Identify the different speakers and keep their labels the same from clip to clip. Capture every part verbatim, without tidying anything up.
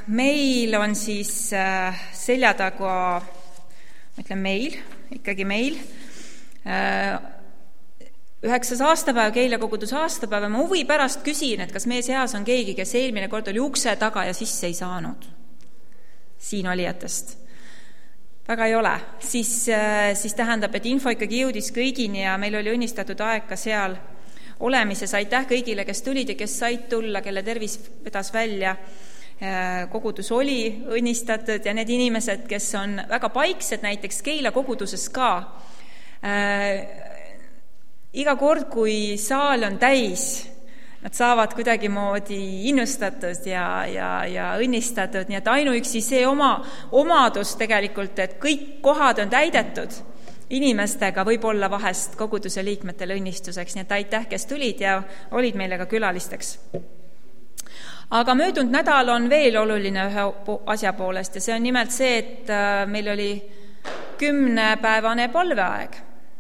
Speaker 1: meil on siis äh, selja taga, ma ütlen meil, ikkagi meil, äh, üheksas aastapäev, Keila koguduse aastapäev, ma huvi pärast küsin, et kas meie seas on keegi, kes eelmine kord oli ukse taga ja sisse ei saanud siin olijatest. Väga ei ole. Siis, siis tähendab, et info ikkagi jõudis kõigini ja meil oli õnnistatud aeg ka seal olemises. Aitäh kõigile, kes tulid ja kes said tulla, kelle tervis vedas välja. Kogudus oli õnnistatud ja need inimesed, kes on väga paiksed, näiteks Keila koguduses ka, iga kord, kui saal on täis, nad saavad kuidagimoodi innustatud ja, ja, ja õnnistatud, nii et ainuüksi see oma omadus tegelikult, et kõik kohad on täidetud inimestega, võib olla vahest koguduse liikmetele õnnistuseks, nii et aitäh, kes tulid ja olid meile ka külalisteks. Aga möödunud nädal on veel oluline ühe asja poolest ja see on nimelt see, et meil oli kümnepäevane palveaeg.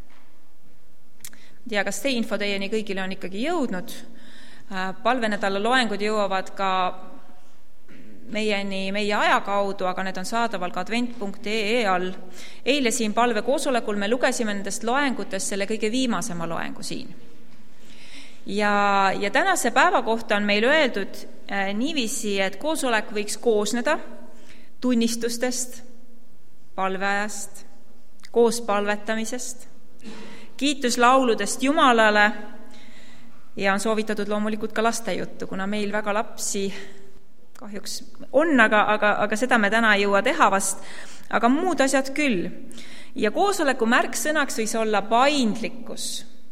Speaker 1: Ja kas see info teieni kõigile on ikkagi jõudnud? Palvenädala loengud jõuavad ka meieni meie aja kaudu, aga need on saadaval ka advent punkt ee all. Eile siin palvekoosolekul me lugesime nendest loengutest selle kõige viimasema loengu siin. Ja, ja tänase päeva kohta on meil öeldud äh, niiviisi, et koosolek võiks koosneda tunnistustest, palveajast, koos palvetamisest, kiituslauludest Jumalale ja on soovitatud loomulikult ka lastejuttu, kuna meil väga lapsi kahjuks on, aga, aga, aga seda me täna ei jõua teha vast, aga muud asjad küll. Ja koosoleku märksõnaks võis olla paindlikkus,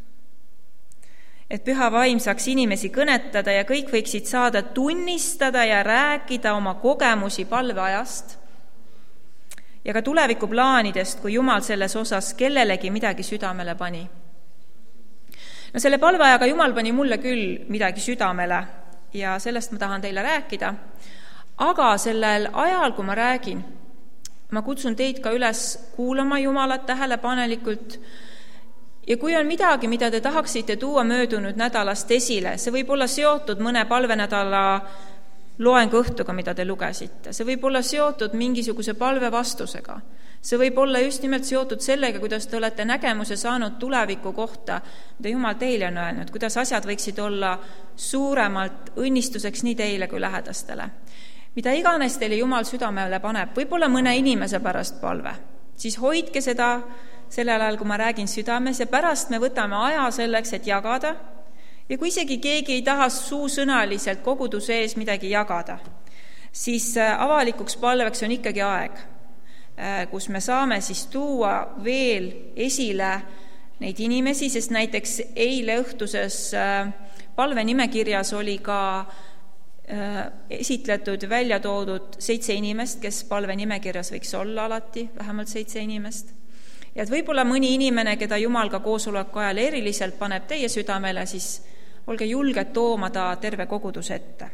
Speaker 1: et püha vaim saaks inimesi kõnetada ja kõik võiksid saada tunnistada ja rääkida oma kogemusi palveajast ja ka tulevikuplaanidest, kui Jumal selles osas kellelegi midagi südamele pani. No selle palveajaga Jumal pani mulle küll midagi südamele ja sellest ma tahan teile rääkida, aga sellel ajal, kui ma räägin, ma kutsun teid ka üles kuulama Jumalat tähelepanelikult ja kui on midagi, mida te tahaksite tuua möödunud nädalast esile, see võib olla seotud mõne palvenädala loengu õhtuga, mida te lugesite. See võib olla seotud mingisuguse palve vastusega. See võib olla just nimelt seotud sellega, kuidas te olete nägemuse saanud tuleviku kohta, mida Jumal teile on öelnud, kuidas asjad võiksid olla suuremalt õnnistuseks nii teile kui lähedastele. Mida iganes teile Jumal südamele paneb, võib-olla mõne inimese pärast palve, siis hoidke seda sellel ajal, kui ma räägin südames ja pärast me võtame aja selleks, et jagada. Ja kui isegi keegi ei taha suusõnaliselt koguduse ees midagi jagada, siis avalikuks palveks on ikkagi aeg, kus me saame siis tuua veel esile neid inimesi, sest näiteks eile õhtuses palvenimekirjas oli ka esitletud, välja toodud seitse inimest, kes palvenimekirjas võiks olla alati, vähemalt seitse inimest. Ja et võib-olla mõni inimene, keda Jumal ka koosoleku ajal eriliselt paneb teie südamele, siis olge julged tooma ta terve kogudus ette.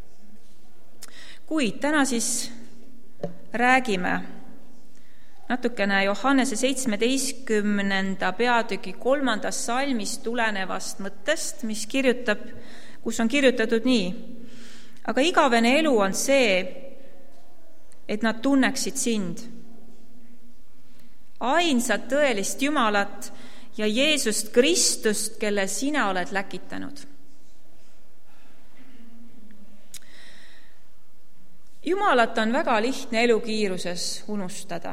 Speaker 1: Kuid täna siis räägime natukene Johannese seitsmeteistkümnenda peatüki kolmandast salmist tulenevast mõttest, mis kirjutab, kus on kirjutatud nii. Aga igavene elu on see, et nad tunneksid sind, ainsat tõelist Jumalat ja Jeesust Kristust, kelle sina oled läkitanud. Jumalat on väga lihtne elukiiruses unustada.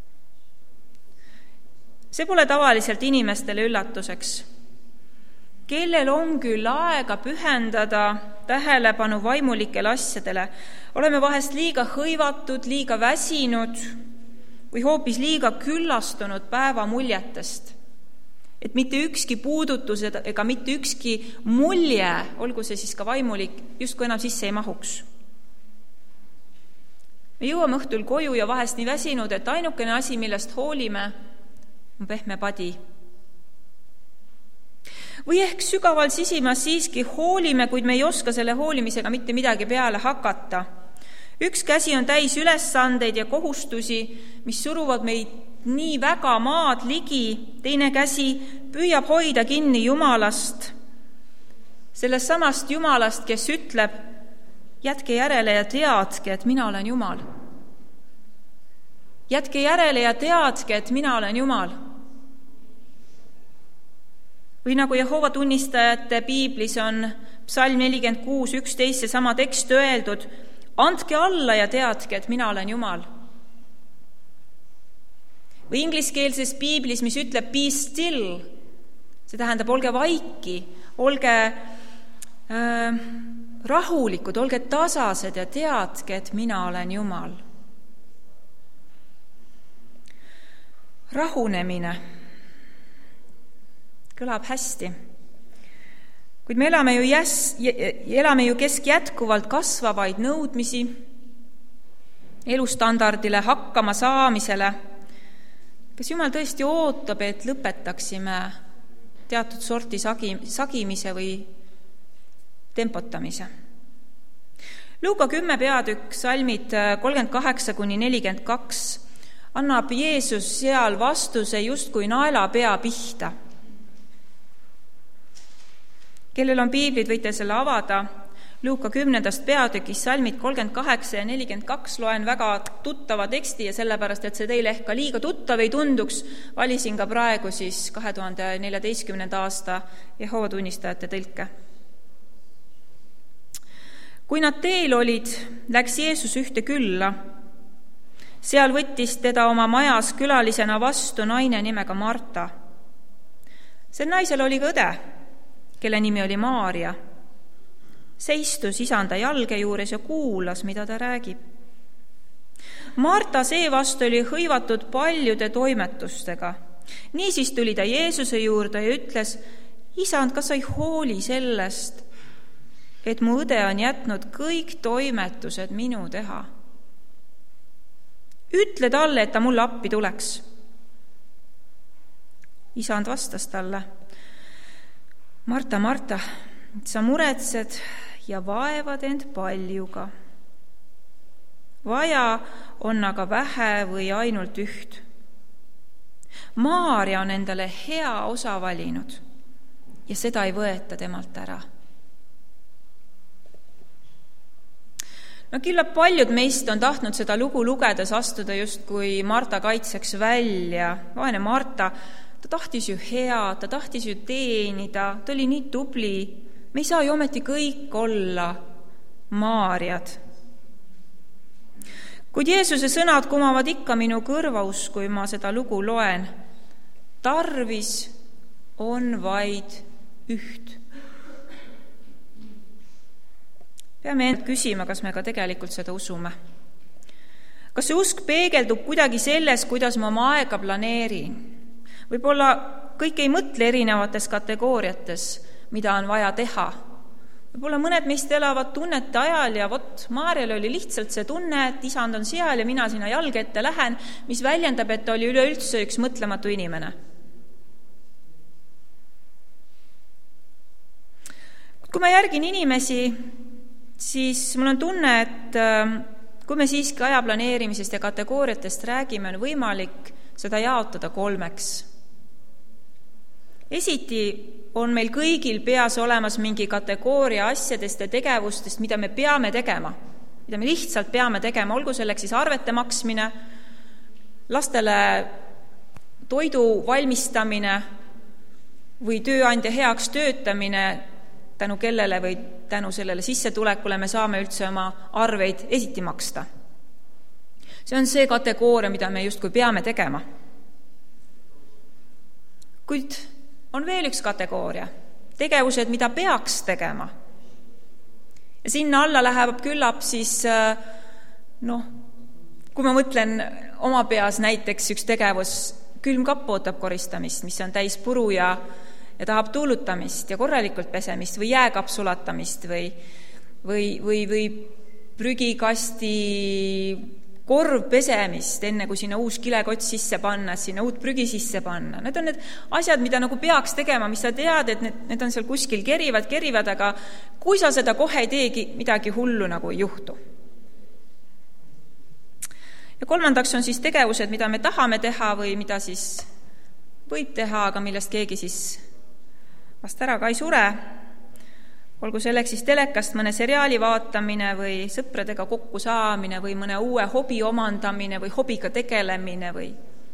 Speaker 1: See pole tavaliselt inimestele üllatuseks. Kellel on küll aega pühendada tähelepanu vaimulikele asjadele, oleme vahest liiga hõivatud, liiga väsinud või hoopis liiga küllastunud päeva muljetest, et mitte ükski puudutus ega mitte ükski mulje, olgu see siis ka vaimulik, justkui enam sisse ei mahuks. Me jõuame õhtul koju ja vahest nii väsinud, et ainukene asi, millest hoolime, on pehme padi. Või ehk sügaval sisimas siiski hoolime, kuid me ei oska selle hoolimisega mitte midagi peale hakata. Üks käsi on täis ülesandeid ja kohustusi, mis suruvad meid nii väga maad ligi, teine käsi püüab hoida kinni Jumalast, sellest samast Jumalast, kes ütleb, jätke järele ja teadke, et mina olen Jumal. Jätke järele ja teadke, et mina olen Jumal. Või nagu Jehova tunnistajate piiblis on psalm nelikümmend kuus, üksteist, see sama tekst öeldud, andke alla ja teadke, et mina olen Jumal. Või ingliskeelses piiblis, mis ütleb be still, see tähendab olge vaiki, olge äh, rahulikud, olge tasased ja teadke, et mina olen Jumal. Rahunemine kõlab hästi, kuid me elame ju, jäs, elame ju keskjätkuvalt kasvavaid nõudmisi elustandardile, hakkama saamisele. Kas Jumal tõesti ootab, et lõpetaksime teatud sorti sagi, sagimise või tempotamise? Luuka kümme peatükk, salmid kolmkümmend kaheksa kuni nelikümmend kaks annab Jeesus seal vastuse justkui naelapea pihta. Kellel on piiblid, võite selle avada. Luuka kümnendast peatükis salmid kolmkümmend kaheksa ja nelikümmend kaks loen väga tuttava teksti ja sellepärast, et see teile ehk ka liiga tuttav ei tunduks, valisin ka praegu siis kahe tuhande neljateistkümnenda aasta Jehova tunnistajate tõlke. Kui nad teel olid, läks Jeesus ühte külla. Seal võttis teda oma majas külalisena vastu naine nimega Marta. Sel naisel oli ka õde, kelle nimi oli Maaria. See istus isanda jalge juures ja kuulas, mida ta räägib. Marta seevastu oli hõivatud paljude toimetustega. Niisiis tuli ta Jeesuse juurde ja ütles, isand, kas sa ei hooli sellest, et mu õde on jätnud kõik toimetused minu teha? Ütle talle, et ta mulle appi tuleks. Isand vastas talle, Marta, Marta, sa muretsed ja vaevad end paljuga. Vaja on aga vähe või ainult üht. Maaria on endale hea osa valinud ja seda ei võeta temalt ära. No küllap paljud meist on tahtnud seda lugu lugedes astuda justkui Marta kaitseks välja. Vaene Marta, ta tahtis ju hea, ta tahtis ju teenida, ta oli nii tubli. Me ei saa ju ometi kõik olla Maariad. Kuid Jeesuse sõnad kumavad ikka minu kõrvaus, kui ma seda lugu loen. Tarvis on vaid üht. Peame end küsima, kas me ka tegelikult seda usume. Kas see usk peegeldub kuidagi selles, kuidas ma oma aega planeerin? Võib-olla kõik ei mõtle erinevates kategooriates, mida on vaja teha. Võib-olla mõned meist elavad tunnete ajal ja vot, Maarjal oli lihtsalt see tunne, et isand on seal ja mina sinna jalge ette lähen, mis väljendab, et ta oli üleüldse üks mõtlematu inimene. Kui ma järgin inimesi, siis mul on tunne, et kui me siiski aja planeerimisest ja kategooriatest räägime, on võimalik seda jaotada kolmeks. Esiti on meil kõigil peas olemas mingi kategooria asjadest ja tegevustest, mida me peame tegema, mida me lihtsalt peame tegema, olgu selleks siis arvete maksmine, lastele toidu valmistamine või tööandja heaks töötamine, tänu kellele või tänu sellele sissetulekule me saame üldse oma arveid esiti maksta. See on see kategooria, mida me justkui peame tegema. Kuid on veel üks kategooria, tegevused, mida peaks tegema. Ja sinna alla läheb küllap siis, noh, kui ma mõtlen oma peas näiteks üks tegevus, külmkapp ootab koristamist, mis on täis puru ja ja tahab tuulutamist ja korralikult pesemist või jääkapp sulatamist või, või, või, või prügikasti korv pesemist, enne kui sinna uus kilekott sisse panna, sinna uut prügi sisse panna. Need on need asjad, mida nagu peaks tegema, mis sa tead, et need, need on seal kuskil kerivad, kerivad, aga kui sa seda kohe ei teegi, midagi hullu nagu ei juhtu. Ja kolmandaks on siis tegevused, mida me tahame teha või mida siis võib teha, aga millest keegi siis vast ära ka ei sure. olgu selleks siis telekast mõne seriaali vaatamine või sõpradega kokku saamine või mõne uue hobi omandamine või hobiga tegelemine või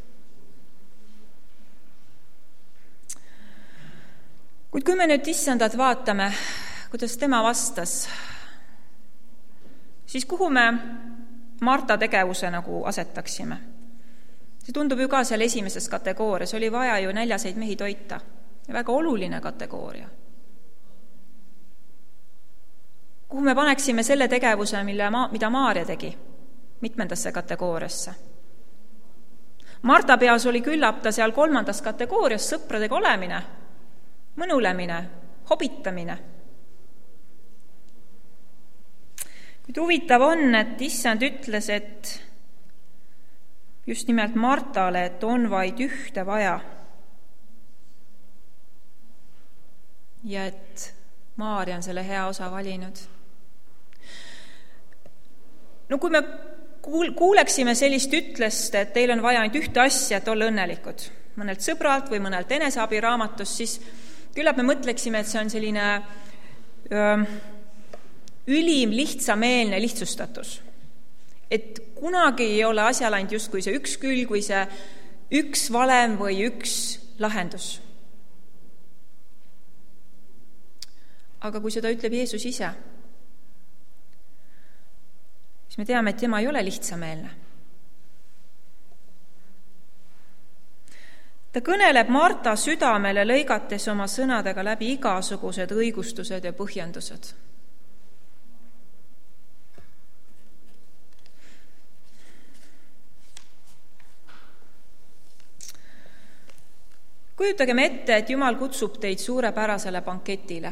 Speaker 1: kuid kui me nüüd issandat vaatame, kuidas tema vastas, siis kuhu me Marta tegevuse nagu asetaksime? See tundub ju ka seal esimeses kategoorias, oli vaja ju näljaseid mehi toita. Ja väga oluline kategooria. Kuhu me paneksime selle tegevuse, mille ma, mida Maaria tegi, mitmendasse kategooriasse? Marta peas oli küllap ta seal kolmandas kategoorias sõpradega olemine, mõnulemine, hobitamine. Kuid huvitav on, et issand ütles, et just nimelt Martale, et on vaid ühte vaja. Ja et Maaria on selle hea osa valinud. No kui me kuuleksime sellist ütlest, et teil on vaja ainult ühte asja, et olla õnnelikud, mõnelt sõbralt või mõnelt eneseabiraamatust, siis küllap me mõtleksime, et see on selline öö, ülim lihtsameelne lihtsustatus. Et kunagi ei ole asjal ainult justkui see üks külg või see üks valem või üks lahendus. Aga kui seda ütleb Jeesus ise, siis me teame, et tema ei ole lihtsameelne. Ta kõneleb Marta südamele lõigates oma sõnadega läbi igasugused õigustused ja põhjendused. Kujutagem ette, et Jumal kutsub teid suurepärasele banketile.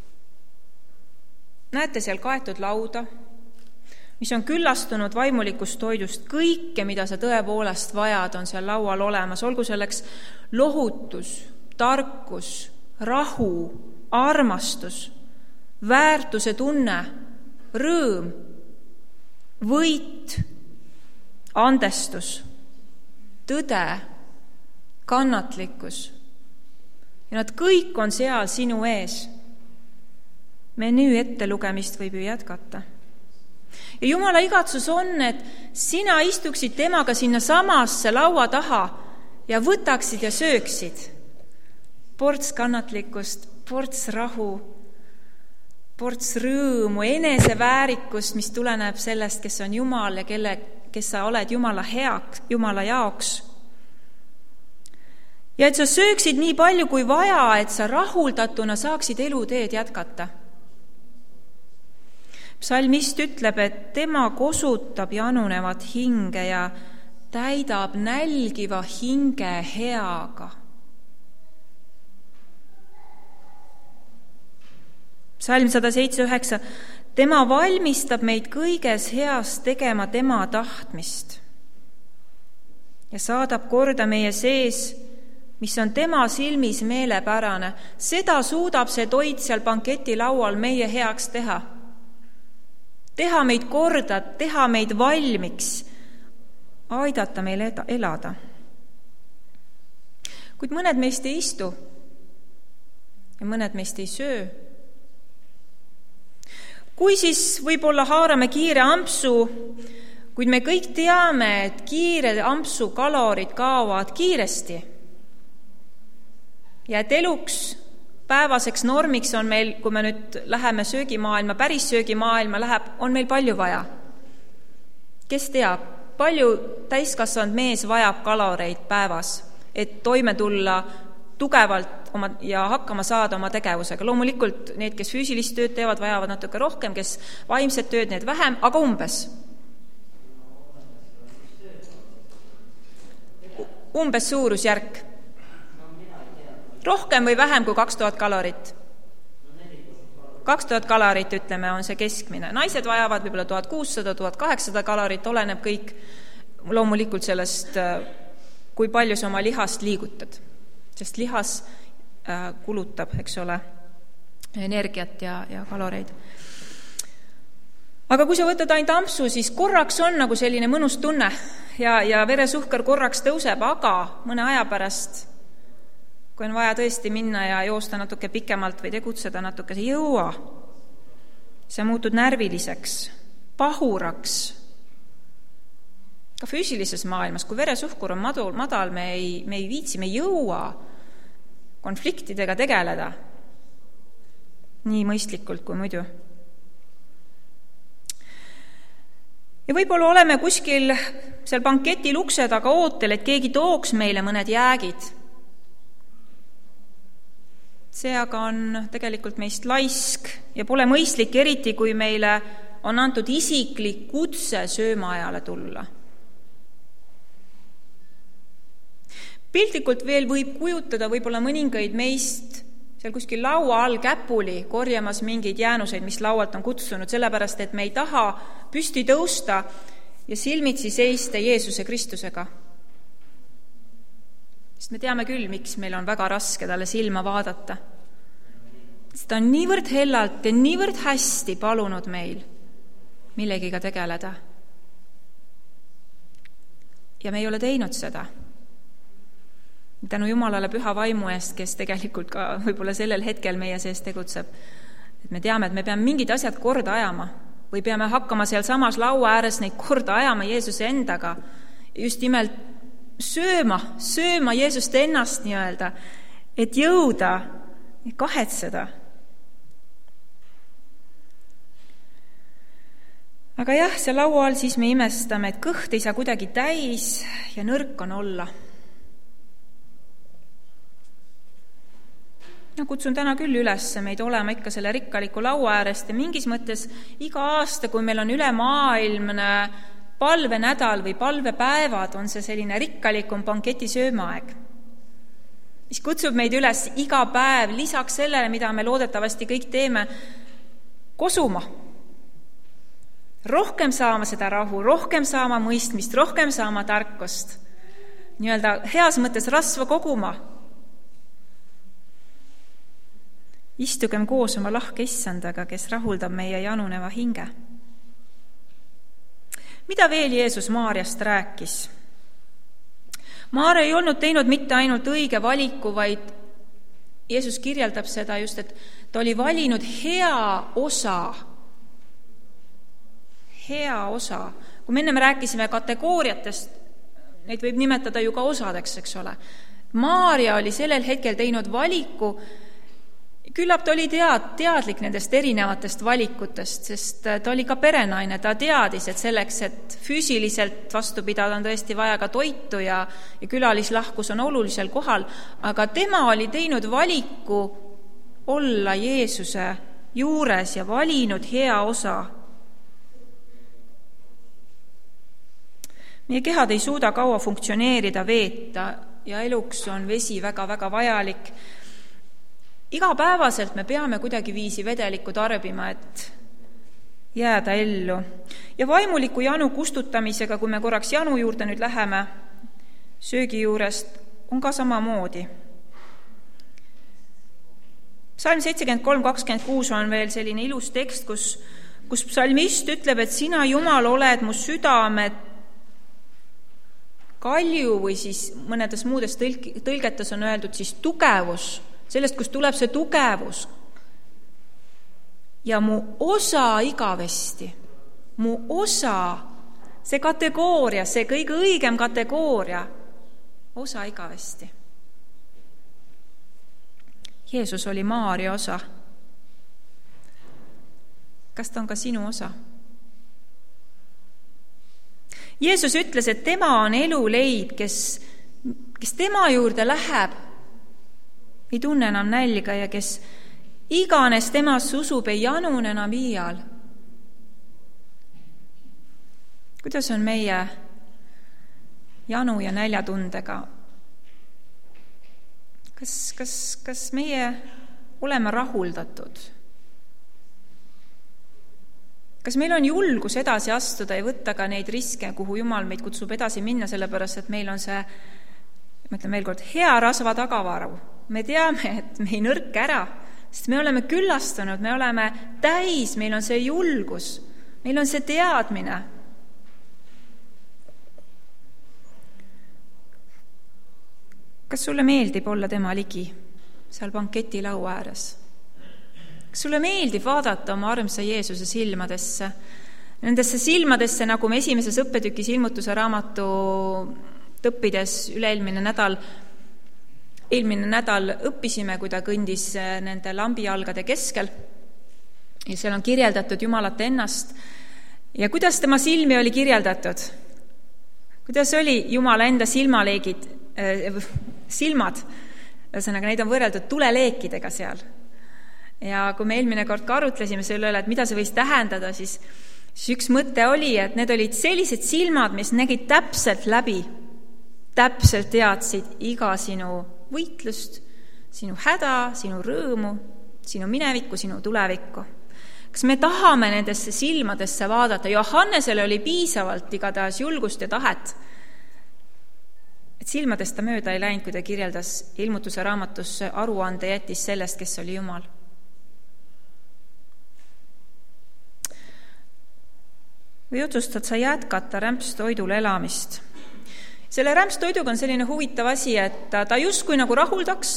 Speaker 1: Näete seal kaetud lauda, mis on küllastunud vaimulikust toidust. Kõike, mida sa tõepoolest vajad, on seal laual olemas. Olgu selleks lohutus, tarkus, rahu, armastus, väärtuse tunne, rõõm, võit, andestus, tõde, kannatlikkus. Ja nad kõik on seal sinu ees. Menüü ettelugemist võib ju jätkata. Ja Jumala igatsus on, et sina istuksid temaga sinna samasse laua taha ja võtaksid ja sööksid. Ports kannatlikkust, ports rahu, ports rõõmu, eneseväärikust, mis tuleneb sellest, kes on Jumal ja kelle, kes sa oled Jumala heaks, Jumala jaoks. Ja et sa sööksid nii palju kui vaja, et sa rahuldatuna saaksid eluteed jätkata. Psalmist ütleb, et tema kosutab janunevat hinge ja täidab nälgiva hinge heaga. Psalm sada seitse üheksa. Tema valmistab meid kõiges heas tegema tema tahtmist ja saadab korda meie sees, mis on tema silmis meelepärane. Seda suudab see toit seal banketi laual meie heaks teha. Teha meid korda, teha meid valmiks, aidata meil elada. Kuid mõned meist ei istu ja mõned meist ei söö. Kui siis võib-olla haarame kiire ampsu, kuid me kõik teame, et kiire ampsu kalorid kaovad kiiresti. Ja et eluks päevaseks normiks on meil, kui me nüüd läheme söögimaailma, päris söögimaailma läheb, on meil palju vaja. Kes teab, palju täiskasvanud mees vajab kaloreid päevas, et toime tulla tugevalt oma, ja hakkama saada oma tegevusega. Loomulikult need, kes füüsilist tööd teevad, vajavad natuke rohkem, kes vaimset tööd, need vähem, aga umbes. Umbes suurusjärk. Rohkem või vähem kui kaks tuhat kalorit? kaks tuhat kalorit, ütleme, on see keskmine. Naised vajavad võib-olla tuhat kuussada, tuhat kaheksasada kalorit, oleneb kõik loomulikult sellest, kui palju sa oma lihast liigutad. Sest lihas kulutab, eks ole, energiat ja, ja kaloreid. Aga kui sa võtad ainult ampsu, siis korraks on nagu selline mõnus tunne ja, ja veresuhkar korraks tõuseb, aga mõne aja pärast, kui on vaja tõesti minna ja joosta natuke pikemalt või tegutseda natuke, see jõua. sa muutud närviliseks, pahuraks. Ka füüsilises maailmas, kui veresuhkur on madal, madal me ei, me ei viitsi, me ei jõua konfliktidega tegeleda nii mõistlikult kui muidu. Ja võib-olla oleme kuskil seal banketil ukse taga ootel, et keegi tooks meile mõned jäägid. See aga on tegelikult meist laisk ja pole mõistlik, eriti kui meile on antud isiklik kutse söömaajale tulla. Piltlikult veel võib kujutada võib-olla mõningaid meist seal kuskil laua all käpuli korjamas mingeid jäänuseid, mis laualt on kutsunud, sellepärast et me ei taha püsti tõusta ja silmitsi seista Jeesuse Kristusega. Sest me teame küll, miks meil on väga raske talle silma vaadata. Sest ta on niivõrd hellalt ja niivõrd hästi palunud meil millegiga tegeleda. Ja me ei ole teinud seda. Tänu Jumalale püha vaimu eest, kes tegelikult ka võib-olla sellel hetkel meie sees tegutseb. Et me teame, et me peame mingid asjad korda ajama või peame hakkama seal samas laua ääres neid korda ajama Jeesuse endaga. Just nimelt sööma, sööma Jeesust ennast nii-öelda, et jõuda ja kahetseda. Aga jah, see laua all siis me imestame, et kõht ei saa kuidagi täis ja nõrk on olla. No, kutsun täna küll üles meid olema ikka selle rikkaliku laua äärest ja mingis mõttes iga aasta, kui meil on ülemaailmne palvenädal või palvepäevad, on see selline rikkalikum banketi söömaaeg, mis kutsub meid üles iga päev lisaks sellele, mida me loodetavasti kõik teeme, kosuma. Rohkem saama seda rahu, rohkem saama mõistmist, rohkem saama tarkust. Nii-öelda heas mõttes rasva koguma. Istugem koos oma lahke issandaga, kes rahuldab meie januneva hinge. Mida veel Jeesus Maarjast rääkis? Maarja ei olnud teinud mitte ainult õige valiku, vaid Jeesus kirjeldab seda just, et ta oli valinud hea osa. Hea osa. Kui me enne me rääkisime kategooriatest, neid võib nimetada ju ka osadeks, eks ole. Maarja oli sellel hetkel teinud valiku. Küllap ta oli tead, teadlik nendest erinevatest valikutest, sest ta oli ka perenaine, ta teadis, et selleks, et füüsiliselt vastu pidada, on tõesti vaja ka toitu ja, ja külalislahkus on olulisel kohal, aga tema oli teinud valiku olla Jeesuse juures ja valinud hea osa. Meie kehad ei suuda kaua funktsioneerida veeta ja eluks on vesi väga-väga vajalik. Igapäevaselt me peame kuidagi viisi vedelikku tarbima, et jääda ellu. Ja vaimuliku janu kustutamisega, kui me korraks janu juurde nüüd läheme, söögi juurest, on ka samamoodi. Psalm seitsekümmend kolm kakskümmend kuus on veel selline ilus tekst, kus, kus psalmist ütleb, et sina, Jumal, oled mu südame kalju või siis mõnedes muudes tõlk, tõlgetes on öeldud siis tugevus, sellest, kust tuleb see tugevus. Ja mu osa igavesti, mu osa, see kategooria, see kõige õigem kategooria, osa igavesti. Jeesus oli Maarja osa. Kas ta on ka sinu osa? Jeesus ütles, et tema on eluleib, kes, kes tema juurde läheb, ei tunne enam nälga ja kes iganes temas usub, ei janun enam iial. Kuidas on meie janu ja näljatundega? Kas, kas, kas meie oleme rahuldatud? Kas meil on julgus edasi astuda ja võtta ka neid riske, kuhu Jumal meid kutsub edasi minna, sellepärast, et meil on see, ma ütlen veel kord, hea rasva tagavaru. Me teame, et me ei nõrk ära, sest me oleme küllastanud, me oleme täis, meil on see julgus, meil on see teadmine. Kas sulle meeldib olla tema ligi seal banketi laua ääres? kas sulle meeldib vaadata oma armsa Jeesuse silmadesse? Nendesse silmadesse, nagu me esimeses õppetükis ilmutuse raamatu õppides üle-eelmine nädal, eelmine nädal õppisime, kui ta kõndis nende lambijalgade keskel ja seal on kirjeldatud Jumalat ennast ja kuidas tema silmi oli kirjeldatud. Kuidas oli Jumala enda silmaleegid, äh, silmad, ühesõnaga neid on võrreldud tuleleekidega seal. Ja kui me eelmine kord ka arutlesime selle üle, et mida see võis tähendada, siis, siis üks mõte oli, et need olid sellised silmad, mis nägid täpselt läbi, täpselt teadsid iga sinu võitlust, sinu häda, sinu rõõmu, sinu minevikku, sinu tulevikku. Kas me tahame nendesse silmadesse vaadata? Johannesele oli piisavalt igatahes julgust ja tahet, et silmadest ta mööda ei läinud, kui ta kirjeldas ilmutuse raamatus aruande jättis sellest, kes oli Jumal. Või otsustad sa jätkata rämpstoidul elamist? Selle rämpstoiduga on selline huvitav asi, et ta justkui nagu rahuldaks,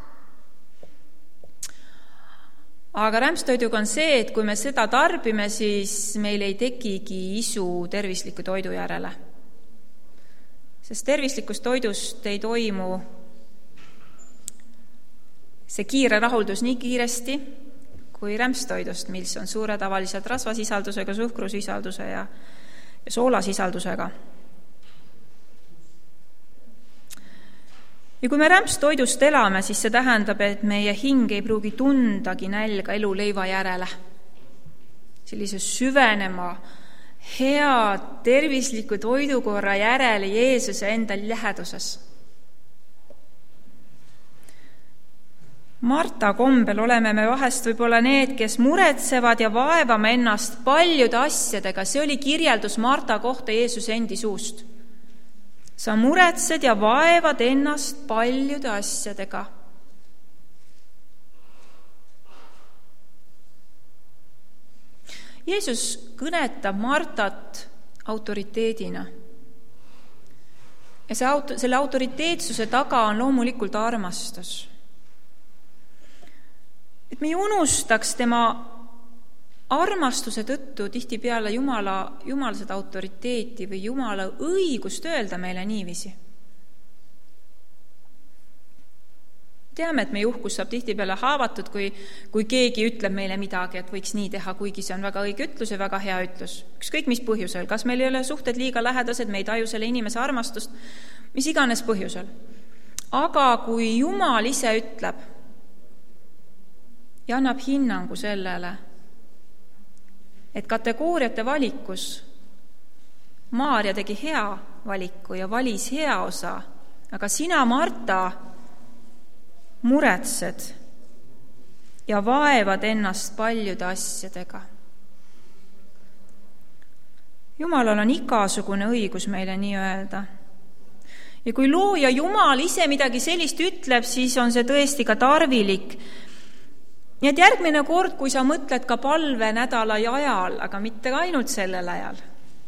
Speaker 1: aga rämpstoiduga on see, et kui me seda tarbime, siis meil ei tekigi isu tervisliku toidu järele. Sest tervislikust toidust ei toimu see kiire rahuldus nii kiiresti kui rämpstoidust, mis on suure tavaliselt rasvasisaldusega, suhkrusisalduse ja, ja soolasisaldusega. Ja kui me rämpstoidust elame, siis see tähendab, et meie hing ei pruugi tundagi nälga eluleiva järele. Sellise süvenema hea tervisliku toidukorra järele Jeesuse enda läheduses. Marta kombel oleme me vahest võib-olla need, kes muretsevad ja vaevame ennast paljude asjadega. See oli kirjeldus Marta kohta Jeesuse endi suust. Sa muretsed ja vaevad ennast paljude asjadega. Jeesus kõnetab Martat autoriteedina. Ja see auto, selle autoriteetsuse taga on loomulikult armastus. Et me ei unustaks tema armastuse tõttu tihtipeale Jumala, Jumala seda autoriteeti või Jumala õigust öelda meile niiviisi. Teame, et meie uhkus saab tihtipeale haavatud, kui, kui keegi ütleb meile midagi, et võiks nii teha, kuigi see on väga õige ütlus ja väga hea ütlus. Ükskõik mis põhjusel, kas meil ei ole suhted liiga lähedased, me ei taju selle inimese armastust, mis iganes põhjusel. Aga kui Jumal ise ütleb ja annab hinnangu sellele, et kategooriate valikus Maarja tegi hea valiku ja valis hea osa, aga sina, Marta, muretsed ja vaevad ennast paljude asjadega. Jumalal on igasugune õigus meile nii öelda. Ja kui looja Jumal ise midagi sellist ütleb, siis on see tõesti ka tarvilik. Nii et järgmine kord, kui sa mõtled ka palve nädala ajal, aga mitte ainult sellel ajal,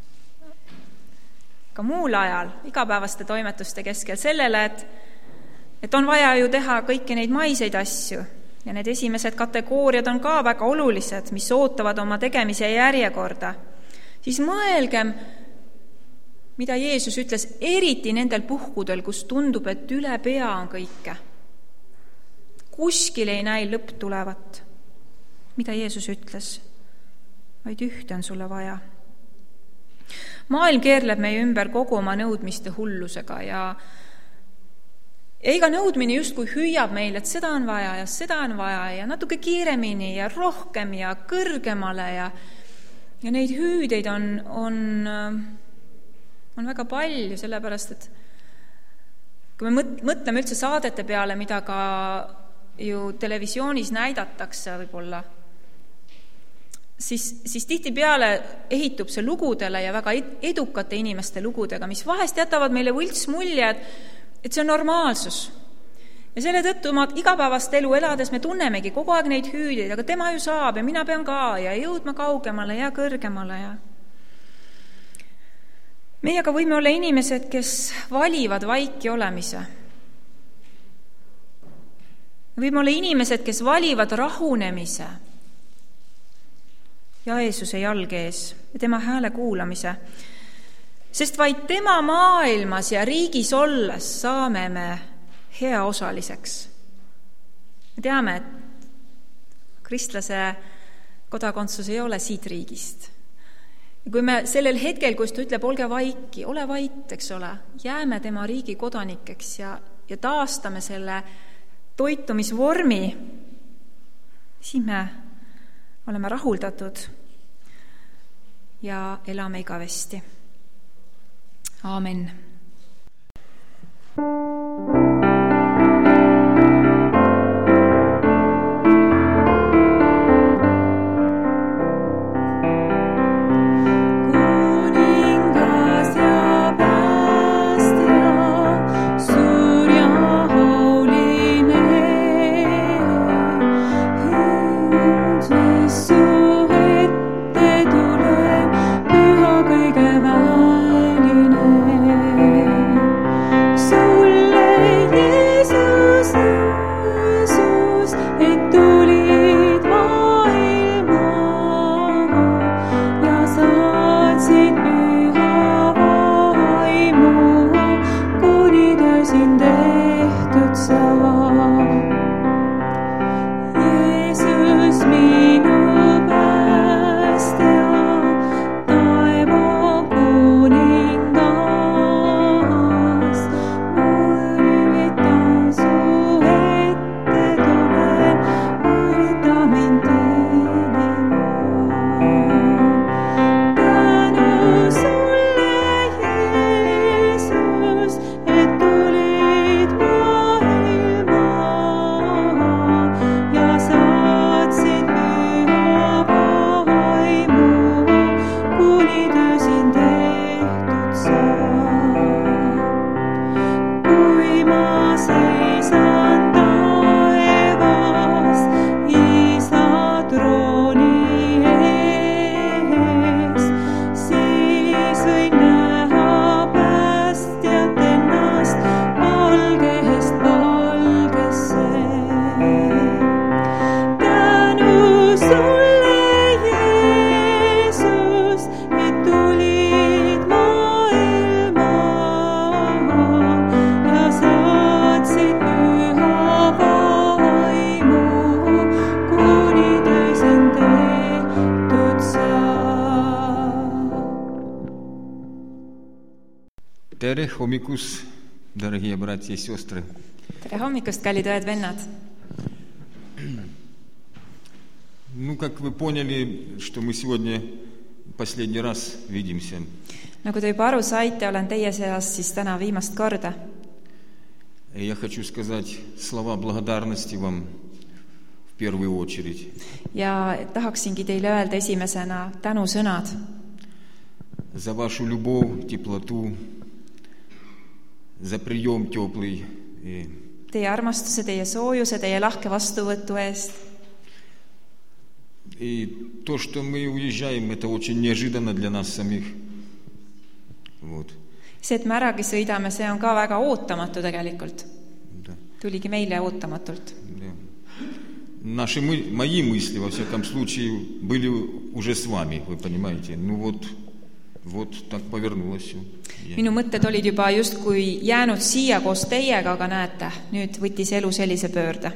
Speaker 1: ka muul ajal, igapäevaste toimetuste keskel, sellele, et et on vaja ju teha kõiki neid maiseid asju ja need esimesed kategooriad on ka väga olulised, mis ootavad oma tegemise järjekorda, siis mõelgem, mida Jeesus ütles eriti nendel puhkudel, kus tundub, et üle pea on kõike. Kuskil ei näi lõpp tulevat. Mida Jeesus ütles? Vaid ühte on sulle vaja. Maailm keerleb meie ümber kogu oma nõudmiste hullusega ja Ja iga nõudmine justkui hüüab meil, et seda on vaja ja seda on vaja ja natuke kiiremini ja rohkem ja kõrgemale ja, ja neid hüüdeid on, on, on väga palju, sellepärast, et kui me mõtleme üldse saadete peale, mida ka ju televisioonis näidatakse võib-olla, siis, siis tihtipeale ehitub see lugudele ja väga edukate inimeste lugudega, mis vahest jätavad meile võlts mulje, et et see on normaalsus. Ja selle tõttu ma igapäevast elu elades me tunnemegi kogu aeg neid hüüdeid, aga tema ju saab ja mina pean ka ja jõudma kaugemale ja kõrgemale. Ja meie aga võime olla inimesed, kes valivad vaiki olemise. Võime olla inimesed, kes valivad rahunemise ja Jeesuse jalge ees ja tema hääle kuulamise, sest vaid tema maailmas ja riigis olles saame me heaosaliseks. Me teame, et kristlase kodakondsus ei ole siit riigist. Ja kui me sellel hetkel, kus ta ütleb, olge vaiki, ole vait, eks ole, jääme tema riigi kodanikeks ja, ja taastame selle toitumisvormi, siis me oleme rahuldatud ja elame igavesti. Aamen.
Speaker 2: Tere hommikust, дорогие братья и сестры.
Speaker 1: Tere hommikust, kallid õed-vennad.
Speaker 2: Ну, как вы поняли, что мы сегодня последний раз видимся.
Speaker 1: Nagu te juba aru saite, olen teie seas siis täna viimast korda.
Speaker 2: Я хочу сказать слова благодарности вам в первую очередь.
Speaker 1: Ja tahaksingi teile öelda esimesena tänusõnad.
Speaker 2: За вашу любовь, теплоту, за прием теплый.
Speaker 1: Teie armastuse, teie soojuse, teie lahke vastuvõtu eest.
Speaker 2: И то, что мы уезжаем, это очень неожиданно для нас самих. Вот.
Speaker 1: See, et me äragi sõidame, see on ka väga ootamatu tegelikult.
Speaker 2: Да.
Speaker 1: Tuligi meile ootamatult.
Speaker 2: Да. Наши, мои мысли, во всяком случае, были уже с вами, вы понимаете. Ну вот, вот так повернулось все.
Speaker 1: Minu mõtted olid juba justkui jäänud siia koos teiega, aga näete, nüüd võttis elu sellise pöörde.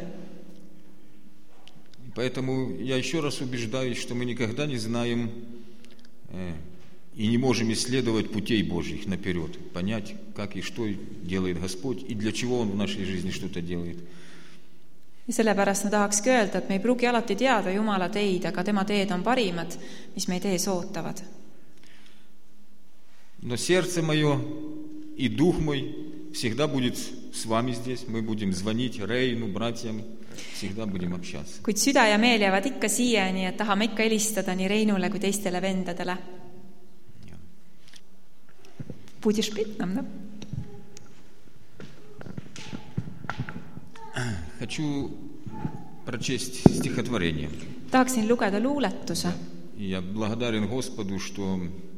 Speaker 2: Поэтому я еще раз убеждаюсь, что мы никогда не знаем э, и не можем исследовать путей Божьих наперед, понять, как и что делает Господь, и для чего Он в нашей жизни что-то делает.
Speaker 1: Ja sellepärast ma tahakski öelda, et me ei pruugi alati teada Jumala teid, aga tema teed on parimad, mis meid ees ootavad.
Speaker 2: Но сердце мое и дух мой всегда будет с вами здесь. Мы будем звонить Рейну, братьям, всегда будем общаться.
Speaker 1: Kuid süda ja meel jäävad ikka siiani, et tahame ikka helistada nii Reinule kui teistele vendadele. Будешь петь нам, да?
Speaker 2: Хочу прочесть стихотворение.
Speaker 1: Tahaksin lugeda luuletuse.
Speaker 2: Я благодарен Господу, что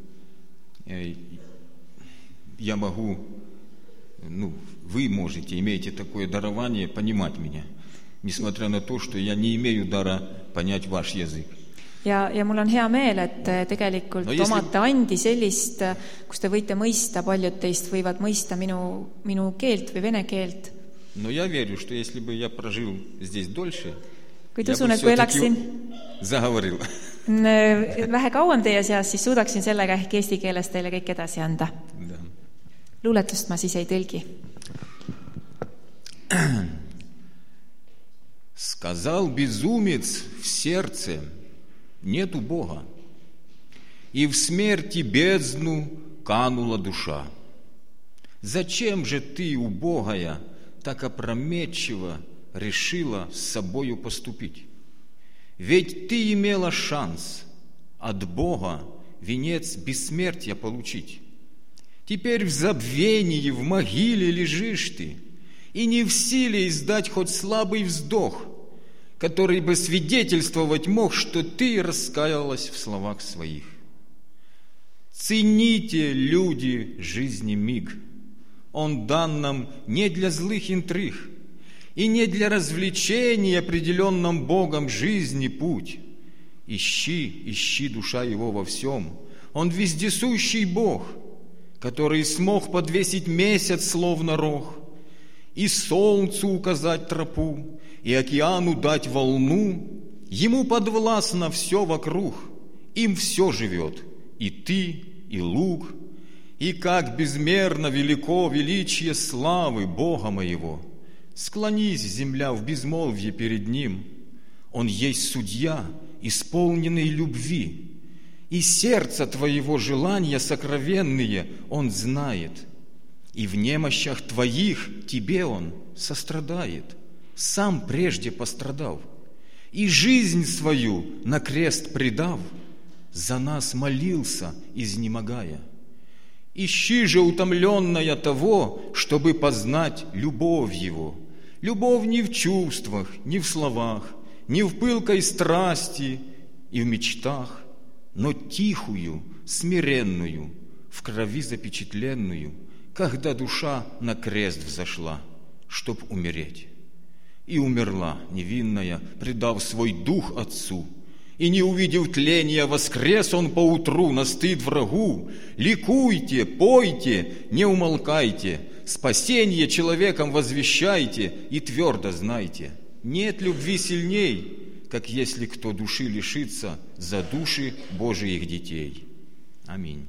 Speaker 2: я могу, ну, вы можете, имеете такое дарование понимать меня, несмотря на то, что я не имею дара понять ваш язык.
Speaker 1: ja, ja mul on hea meel, et tegelikult
Speaker 2: no,
Speaker 1: omate andi sellist, kus te võite mõista, paljud teist võivad mõista minu, minu keelt või vene keelt.
Speaker 2: Но я верю, что если бы я прожил здесь дольше,
Speaker 1: kuid
Speaker 2: я
Speaker 1: usun,
Speaker 2: бы
Speaker 1: et kui
Speaker 2: все-таки
Speaker 1: elaksin
Speaker 2: заговорил.
Speaker 1: vähe kauem teie seas, siis suudaksin sellega ehk eesti keeles teile kõik edasi anda.
Speaker 2: Да.
Speaker 1: Luuletust ma siis ei tõlgi.
Speaker 2: Сказал безумец в сердце: нету Бога, и в смерти бездну канула душа. Зачем же ты, убогая, так опрометчиво решила с собою поступить? Ведь ты имела шанс от Бога венец бессмертия получить. Теперь в забвении, в могиле лежишь ты, и не в силе издать хоть слабый вздох, который бы свидетельствовать мог, что ты раскаялась в словах своих. Цените, люди, жизни миг. Он дан нам не для злых интриг и не для развлечений определенным Богом жизни путь. Ищи, ищи, душа его во всем. Он вездесущий Бог, который смог подвесить месяц словно рог, и солнцу указать тропу, и океану дать волну. Ему подвластно все вокруг, им все живет, и ты, и луг. И как безмерно велико величие славы Бога моего. Склонись, земля, в безмолвье перед Ним. Он есть судья, исполненный любви, и сердце твоего желания сокровенные Он знает, и в немощах твоих тебе Он сострадает, сам прежде пострадав, и жизнь свою на крест предав, за нас молился, изнемогая. Ищи же, утомленная того, чтобы познать любовь Его. Любовь не в чувствах, не в словах, не в пылкой страсти и в мечтах, но тихую, смиренную, в крови запечатленную, когда душа на крест взошла, чтоб умереть. И умерла невинная, предав свой дух Отцу, и, не увидев тления, воскрес Он поутру на стыд врагу. Ликуйте, пойте, не умолкайте, спасение человеком возвещайте и твердо знайте: нет любви сильней, как если кто души лишится за души Божиих детей. Аминь.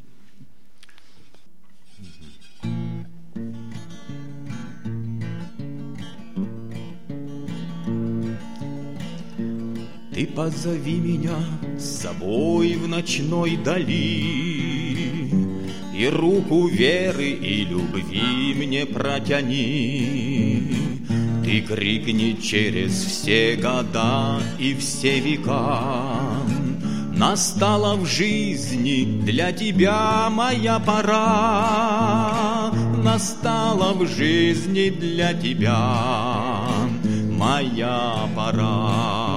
Speaker 2: Ты позови меня с собой в ночной дали, и руку веры и любви мне протяни. Ты крикни через все года и все века: настала в жизни для тебя моя пора. Настала в жизни для тебя моя пора.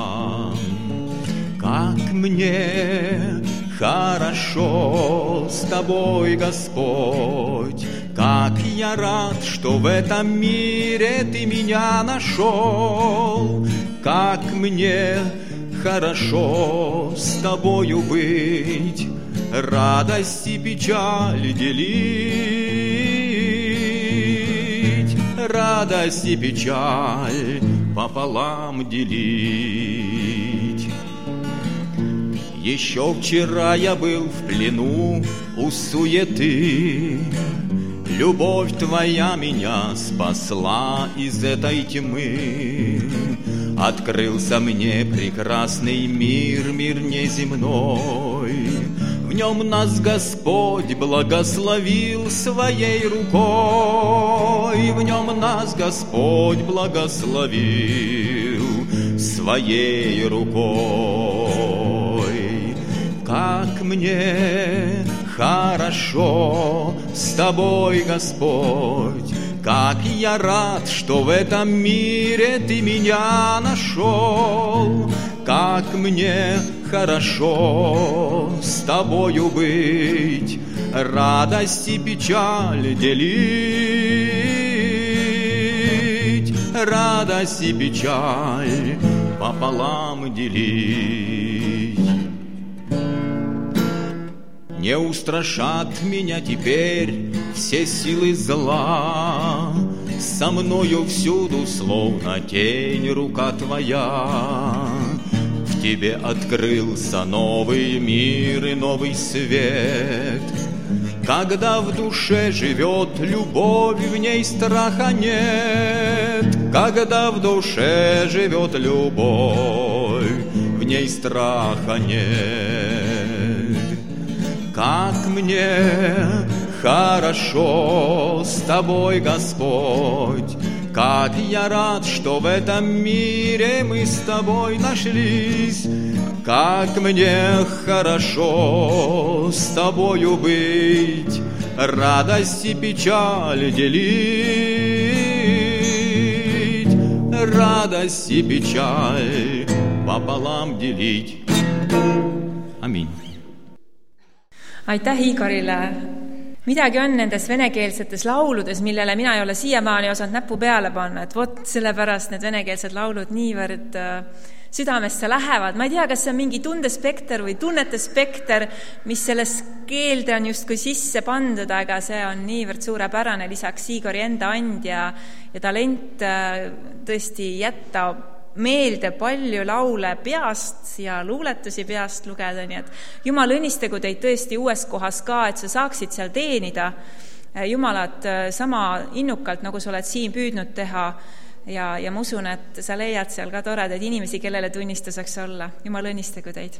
Speaker 2: Как мне хорошо с тобой, Господь, как я рад, что в этом мире ты меня нашел. Как мне хорошо с тобою быть, радость и печаль делить, радость и печаль пополам делить. Еще вчера я был в плену у суеты, любовь твоя меня спасла из этой тьмы. Открылся мне прекрасный мир, мир неземной. В нем нас Господь благословил своей рукой. В нем нас Господь благословил своей рукой. Как мне хорошо с тобой, Господь, как я рад, что в этом мире ты меня нашел. Как мне хорошо с тобою быть, радость и печаль делить, радость и печаль пополам делить. Не устрашат меня теперь все силы зла, со мною всюду словно тень рука твоя. В тебе открылся новый мир и новый свет. Когда в душе живет любовь, в ней страха нет. Когда в душе живет любовь, в ней страха нет. Как мне хорошо с тобой, Господь, как я рад, что в этом мире мы с тобой нашлись. Как мне хорошо с тобою быть, радость и печаль делить, радость и печаль пополам делить. Аминь.
Speaker 1: Aitäh Igorile! Midagi on nendes venekeelsetes lauludes, millele mina ei ole siiamaani osanud näppu peale panna, et vot sellepärast need venekeelsed laulud niivõrd südamesse lähevad. Ma ei tea, kas see on mingi tundespekter või tunnetespekter, mis selles keelde on justkui sisse pandud, aga see on niivõrd suurepärane, lisaks Igori enda and ja, ja talent tõesti jätta meelde palju laule peast ja luuletusi peast lugeda, nii et Jumal õnnistagu teid tõesti uues kohas ka, et sa saaksid seal teenida Jumalat sama innukalt, nagu sa oled siin püüdnud teha ja, ja ma usun, et sa leiad seal ka toredaid inimesi, kellele tunnistuseks olla. Jumal õnnistagu teid.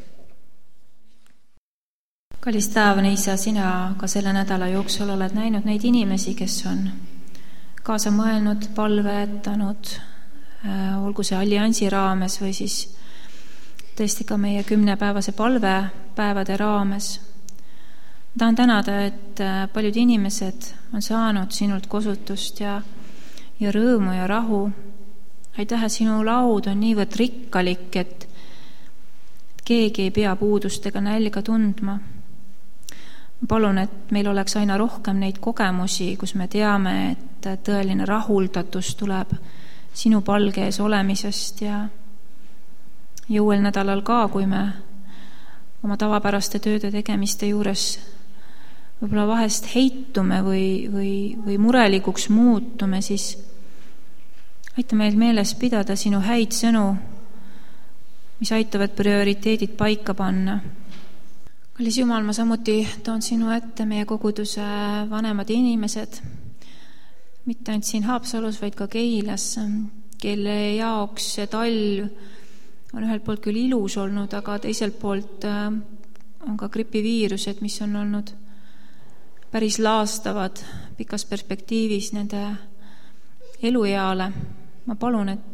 Speaker 3: Kallis taevane Isa, sina ka selle nädala jooksul oled näinud neid inimesi, kes on kaasa mõelnud, palvetanud, olgu see alliansi raames või siis tõesti ka meie kümnepäevase palvepäevade raames. Tahan tänada, et paljud inimesed on saanud sinult kosutust ja, ja rõõmu ja rahu. Aitäh, et sinu laud on niivõrd rikkalik, et keegi ei pea puudust ega nälga tundma. Ma palun, et meil oleks aina rohkem neid kogemusi, kus me teame, et tõeline rahuldatus tuleb sinu palge ees olemisest ja, ja uuel nädalal ka, kui me oma tavapäraste tööde tegemiste juures võib-olla vahest heitume või, või, või murelikuks muutume, siis aita meil meeles pidada sinu häid sõnu, mis aitavad prioriteedid paika panna. Kallis Jumal, ma samuti toon sinu ette meie koguduse vanemad inimesed, mitte ainult siin Haapsalus, vaid ka Keilas, kelle jaoks see talv on ühelt poolt küll ilus olnud, aga teiselt poolt on ka gripiviirused, mis on olnud päris laastavad pikas perspektiivis nende elueale. Ma palun, et,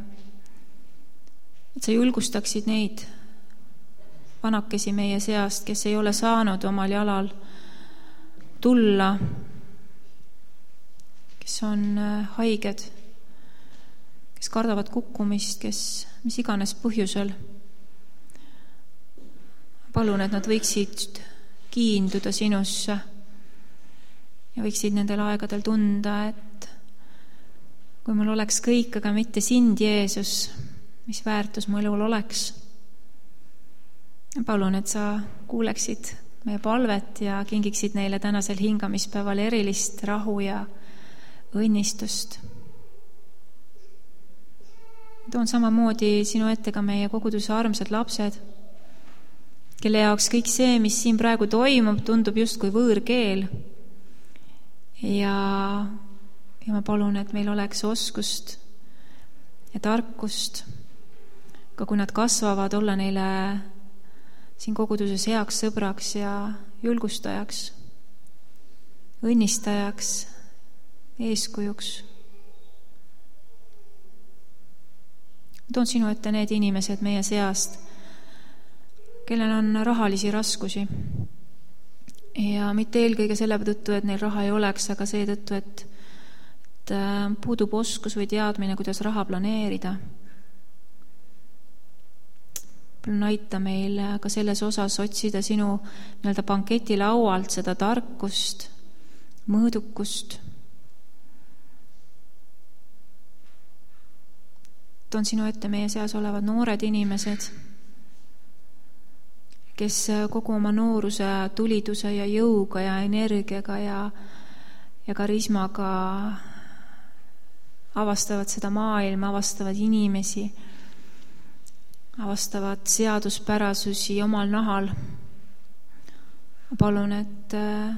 Speaker 3: et sa julgustaksid neid vanakesi meie seast, kes ei ole saanud omal jalal tulla, kes on haiged, kes kardavad kukkumist, kes mis iganes põhjusel. Palun, et nad võiksid kiinduda sinusse ja võiksid nendel aegadel tunda, et kui mul oleks kõik, aga mitte sind, Jeesus, mis väärtus mu elul oleks. Palun, et sa kuuleksid meie palvet ja kingiksid neile tänasel hingamispäeval erilist rahu ja õnnistust. Toon samamoodi sinu ette ka meie koguduse armsad lapsed, kelle jaoks kõik see, mis siin praegu toimub, tundub justkui võõrkeel. Ja, ja ma palun, et meil oleks oskust ja tarkust, ka kui nad kasvavad, olla neile siin koguduses heaks sõbraks ja julgustajaks, õnnistajaks, eeskujuks. Toon sinu ette need inimesed meie seast, kellel on rahalisi raskusi ja mitte eelkõige selle tõttu, et neil raha ei oleks, aga see tõttu, et, et puudub oskus või teadmine, kuidas raha planeerida. Palun aita meil ka selles osas otsida sinu nii-öelda banketilaualt seda tarkust, mõõdukust, toon sinu ette meie seas olevad noored inimesed, kes kogu oma nooruse tuliduse ja jõuga ja energiaga ja, ja karismaga avastavad seda maailma, avastavad inimesi, avastavad seaduspärasusi omal nahal. Ma palun, et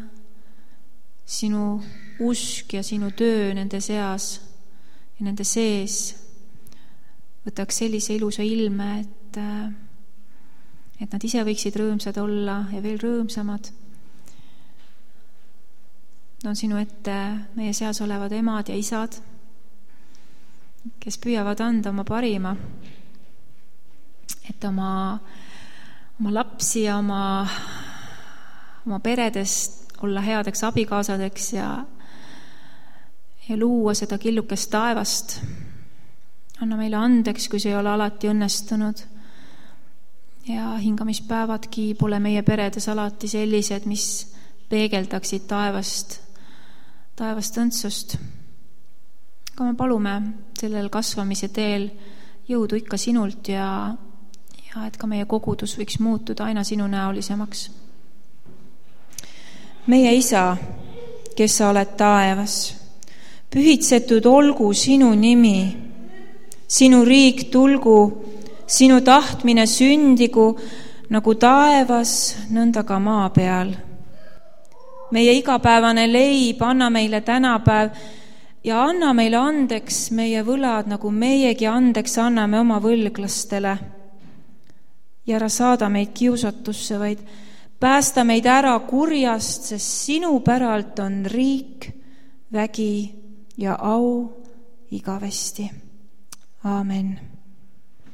Speaker 3: sinu usk ja sinu töö nende seas ja nende sees võtaks sellise ilusa ilme, et, et nad ise võiksid rõõmsad olla ja veel rõõmsamad. Toon sinu ette meie seas olevad emad ja isad, kes püüavad anda oma parima, et oma, oma lapsi ja oma, oma peredest olla headeks abikaasadeks ja, ja luua seda killukest taevast. Anna meile andeks, kui see ei ole alati õnnestunud. Ja hingamispäevadki pole meie peredes alati sellised, mis peegeldaksid taevast, taevast õndsust. Aga me palume sellel kasvamise teel jõudu ikka sinult ja, ja et ka meie kogudus võiks muutuda aina sinu näolisemaks. Meie Isa, kes sa oled taevas, pühitsetud olgu sinu nimi. Sinu riik tulgu, sinu tahtmine sündigu, nagu taevas, nõnda ka maa peal. Meie igapäevane leib anna meile tänapäev ja anna meile andeks meie võlad, nagu meiegi andeks anname oma võlglastele. Ja ära saada meid kiusatusse, vaid päästa meid ära kurjast, sest sinu päralt on riik, vägi ja au igavesti. Aamen.